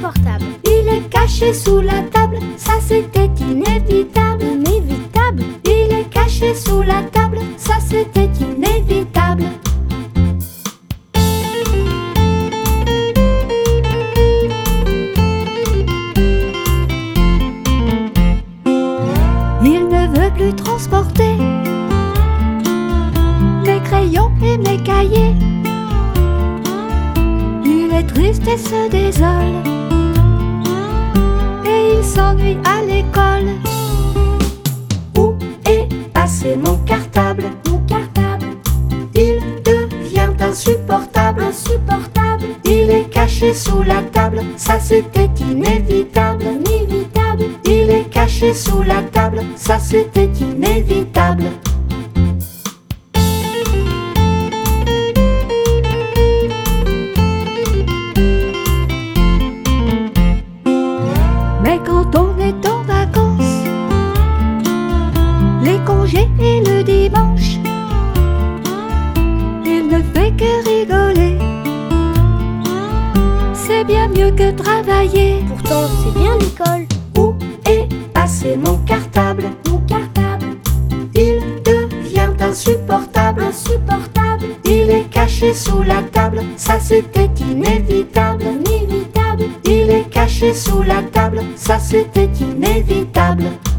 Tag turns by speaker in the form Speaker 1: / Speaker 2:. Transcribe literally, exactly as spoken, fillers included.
Speaker 1: insupportable.
Speaker 2: Il est caché sous la table, ça c'était inévitable.
Speaker 1: Inévitable.
Speaker 2: Il est caché sous la table, ça c'était inévitable. Il ne veut plus transporter mes crayons et mes cahiers. Il est triste et se désole, et il s'ennuie à l'école. Où est passé mon cartable?
Speaker 1: Mon cartable.
Speaker 2: Il devient insupportable.
Speaker 1: Insupportable.
Speaker 2: Il est caché sous la table, ça c'était inévitable.
Speaker 1: Inévitable.
Speaker 2: Il est caché sous la table, ça c'était inévitable. Mais quand on est en vacances, les congés et le dimanche, il ne fait que rigoler. C'est bien mieux que travailler.
Speaker 1: Pourtant, c'est bien l'école.
Speaker 2: Où est passé mon cartable?
Speaker 1: Mon cartable.
Speaker 2: Il devient insupportable.
Speaker 1: Insupportable.
Speaker 2: Il est caché sous la table, ça c'était inévitable.
Speaker 1: Inévitable.
Speaker 2: Il est caché sous la table, ça c'était inévitable.